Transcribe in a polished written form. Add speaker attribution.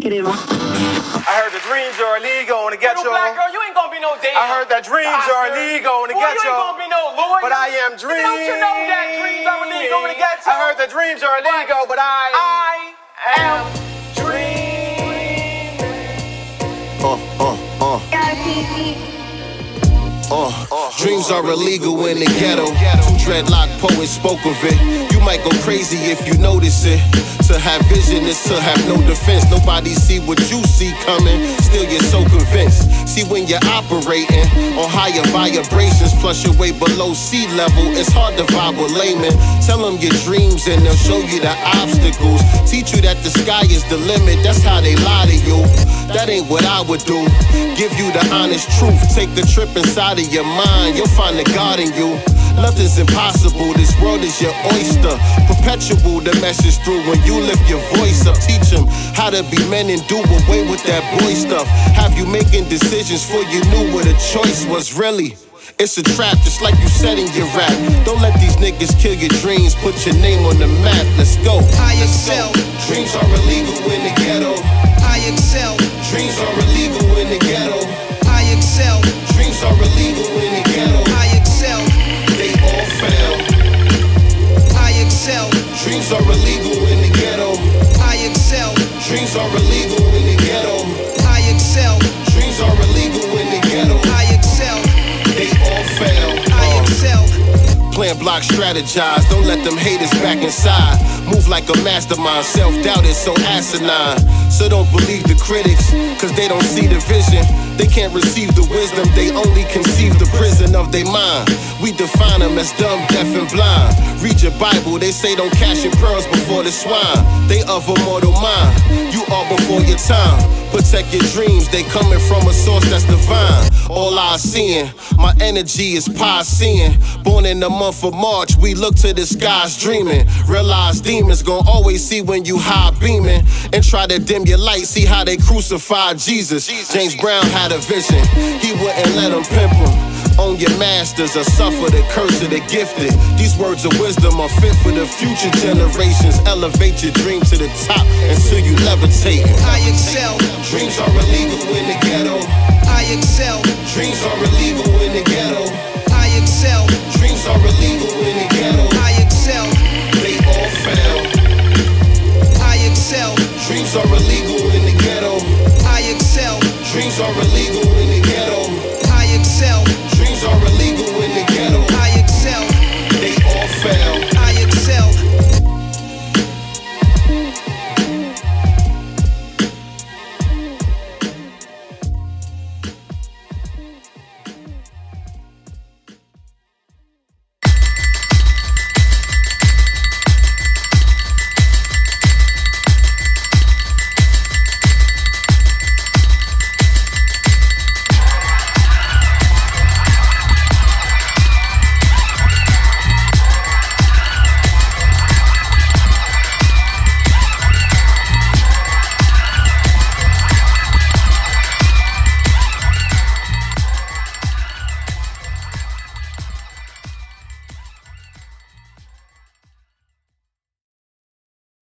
Speaker 1: negative.
Speaker 2: I heard the dreams are illegal in the ghetto.
Speaker 3: Little black girl, you ain't gonna be no damn.
Speaker 2: I heard that dreams are illegal in the
Speaker 3: Boy,
Speaker 2: ghetto.
Speaker 3: you ain't gonna be no lawyer.
Speaker 2: But I am dreaming.
Speaker 3: Don't you know that dreams are illegal in the ghetto?
Speaker 2: I heard that dreams are illegal, but I am dreaming.
Speaker 4: Dreams are illegal in the ghetto. Two dreadlock poets spoke of it. You might go crazy if you notice it. To have vision is to have no defense. Nobody see what you see coming. Still you're so convinced. See when you're operating on higher vibrations, plus you're way below sea level, it's hard to vibe with laymen. Tell them your dreams and they'll show you the obstacles. Teach you that the sky is the limit. That's how they lie to you. That ain't what I would do. Give you the honest truth. Take a trip inside of your mind. You'll find the God in you. Nothing's impossible, this world is your oyster. Perpetual the message through when you lift your voice up. Teach them how to be men and do away with that boy stuff. Have you making decisions for you knew what a choice was really. It's a trap, just like you said in your rap. Don't let these niggas kill your dreams. Put your name on the map, let's go.
Speaker 5: I excel.
Speaker 4: Dreams are illegal in the ghetto.
Speaker 5: I excel.
Speaker 4: Dreams are illegal in the ghetto.
Speaker 5: I excel.
Speaker 4: Dreams are illegal in the ghetto.
Speaker 5: I excel.
Speaker 4: They all fail.
Speaker 5: I excel.
Speaker 4: Dreams are illegal in the ghetto.
Speaker 5: I excel.
Speaker 4: Dreams are illegal in the ghetto.
Speaker 5: I excel.
Speaker 4: Dreams are illegal in the ghetto.
Speaker 5: I excel.
Speaker 4: They all fail.
Speaker 5: I excel.
Speaker 4: Plan, block, strategize. Don't let them haters back inside. Move like a mastermind. Self-doubt is so asinine. So don't believe the critics, cause they don't see the vision. They can't receive the wisdom, they only conceive the prison of their mind. We define them as dumb, deaf, and blind. Read your Bible, they say don't cash your pearls before the swine. They of a mortal mind, you are before your time. Protect your dreams, they coming from a source that's divine. All I seeing, my energy is pie-seeing. Born in the month of March, we look to the skies dreaming. Realize demons gon' always see when you high beaming. And try to dim your light, see how they crucified Jesus. James Brown had a vision, he wouldn't let them pimp him. Own your masters or suffer the curse of the gifted. These words of wisdom are fit for the future generations. Elevate your dream to the top until you levitate.
Speaker 5: I excel.
Speaker 4: Dreams are illegal in the ghetto.
Speaker 5: I excel.
Speaker 4: Dreams are illegal in the ghetto.
Speaker 5: I excel.
Speaker 4: Dreams are illegal in the ghetto.
Speaker 5: I excel.
Speaker 4: They all fail.
Speaker 5: I excel.
Speaker 4: Dreams are illegal in the ghetto.
Speaker 5: I excel.
Speaker 4: Dreams are illegal in